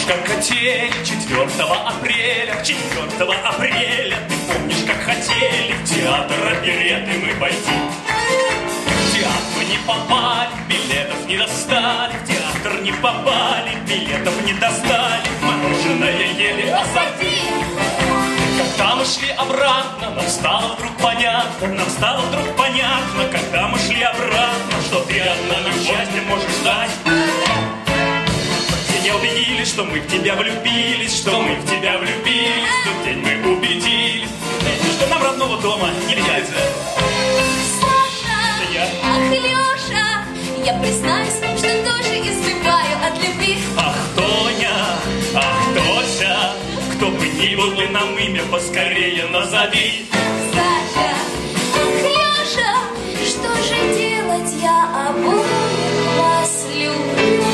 как хотели 4 апреля, 4 апреля. Ты помнишь, как хотели в театр оперетты мы пойти. В театр не попали, билетов не достали, в театр не попали, билетов не достали, мороженое ели ассорти. Когда мы шли обратно, нам стало вдруг понятно, когда мы шли обратно, что ты от нас счастья можешь ждать. Все не убедились, что мы в тебя влюбились, что в тот день мы убедились, что нам родного дома не взять. Саша, ах, Леша, я признаюсь, что тоже избиваю от любви. Ах, Тоня, ах, Тося, кто бы ни был, ты нам имя поскорее назови. Саша, ах, Леша, что же делать, я обоих вас люблю.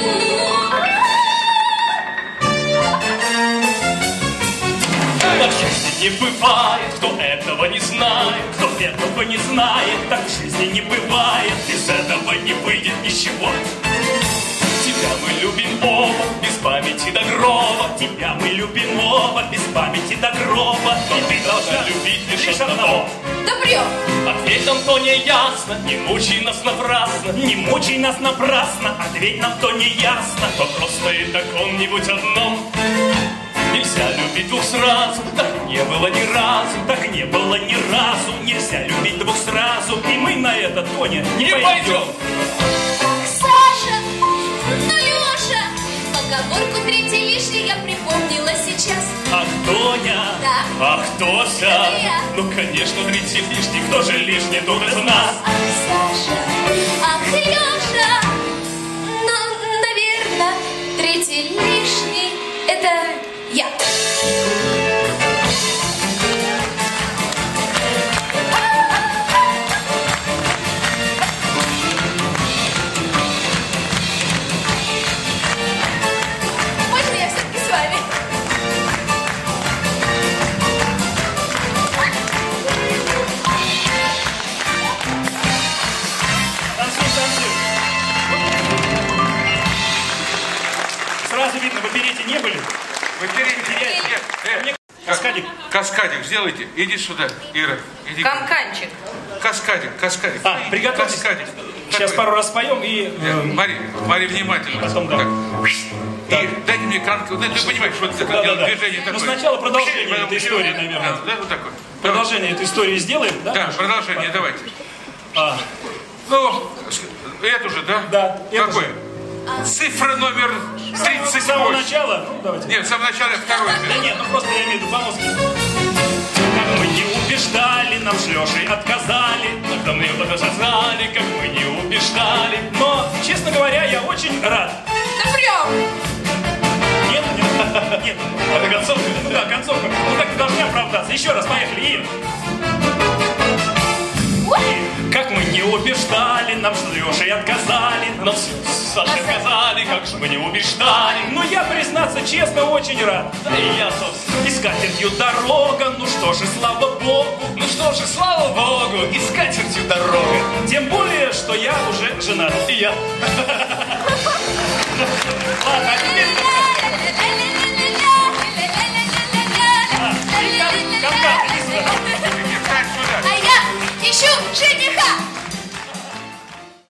Так в жизни не бывает, кто этого не знает, так в жизни не бывает, из этого не выйдет ничего. Тебя мы любим оба, без памяти до гроба, тебя мы любим оба, без памяти до гроба, и ты должна любить лишь одного. Да врём! Ответь нам, то не ясно, не мучай нас напрасно, ответь нам, то не ясно, вопрос стоит о ком-нибудь одном. Нельзя любить двух сразу, так не было ни разу, нельзя любить двух сразу, и мы на это, Тоня, не пойдем. Ах, Саша, ну, Леша, поговорку третий лишний я припомнила сейчас. Ах, Тоня, да. Ах, Тося, это я. Ну, конечно, третий лишний, кто же лишний тут из нас? Ах, Саша, ах, Леша, ну, наверное, третий лишний — это я. Можно я все-таки с вами? Танцуй. Сразу видно, в оперете не были? Вы берите. Каскадик сделайте. Иди сюда, Ира. Иди. Канканчик. Каскадик. Приготовьтесь. Каскадик. Сейчас пару раз споем и... Мари, внимательно. Потом, да. И дайте мне канку. Ты понимаешь, что это Да. движение такое. Ну, сначала продолжение этой истории, наверное. Да, вот такое. Продолжение этой истории сделаем, да? Да, продолжение, давайте. Ну, эту же, да? Да. Какой? Цифра номер 38. С самого начала? Ну, давайте. Нет, с самого начала второй. Да нет, ну просто я имею в виду по-музыке. Как мы не убеждали, нам с Лешей отказали. Когда мы подождали, как мы не убеждали. Но, честно говоря, я очень рад. Да врём! Нет. Это концовка? Ну да, концовка. Ну так должны оправдаться. Еще раз, поехали, Ир. Как мы не убеждали, нам с Лешей отказали. Нам с Сашей отказали, как же мы не убеждали. Но я, признаться честно, очень рад. Да и я, собственно. И скатертью дорога, ну что же, слава Богу, и скатертью дорога. Тем более, что я уже женат. И я. Ладно, а теперь...